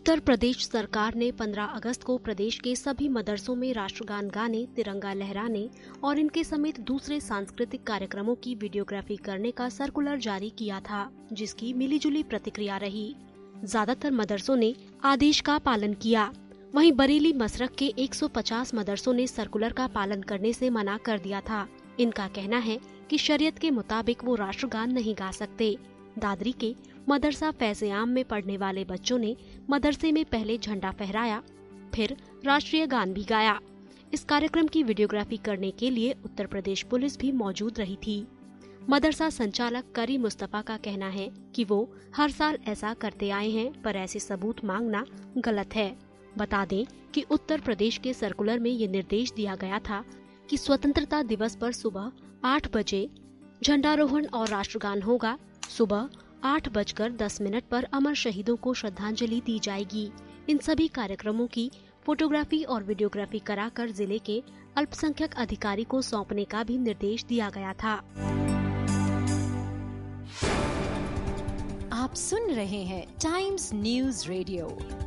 उत्तर प्रदेश सरकार ने 15 अगस्त को प्रदेश के सभी मदरसों में राष्ट्रगान गाने, तिरंगा लहराने और इनके समेत दूसरे सांस्कृतिक कार्यक्रमों की वीडियोग्राफी करने का सर्कुलर जारी किया था, जिसकी मिलीजुली प्रतिक्रिया रही। ज्यादातर मदरसों ने आदेश का पालन किया। वहीं बरेली मसरक के 150 मदरसों ने सर्कुलर का पालन करने से मना कर दिया था। इनका कहना है कि शरीयत के मुताबिक वो राष्ट्रगान नहीं गा सकते। दादरी के मदरसा फैज़-ए-आम में पढ़ने वाले बच्चों ने मदरसे में पहले झंडा फहराया, फिर राष्ट्रीय गान भी गाया। इस कार्यक्रम की वीडियोग्राफी करने के लिए उत्तर प्रदेश पुलिस भी मौजूद रही थी। मदरसा संचालक करी मुस्तफा का कहना है कि वो हर साल ऐसा करते आए हैं, पर ऐसे सबूत मांगना गलत है। बता दें कि उत्तर प्रदेश के सर्कुलर में ये निर्देश दिया गया था कि स्वतंत्रता दिवस पर सुबह 8 बजे झंडारोहण और राष्ट्रगान होगा। सुबह 8:10 पर अमर शहीदों को श्रद्धांजलि दी जाएगी। इन सभी कार्यक्रमों की फोटोग्राफी और वीडियोग्राफी कराकर जिले के अल्पसंख्यक अधिकारी को सौंपने का भी निर्देश दिया गया था। आप सुन रहे हैं टाइम्स न्यूज़ रेडियो।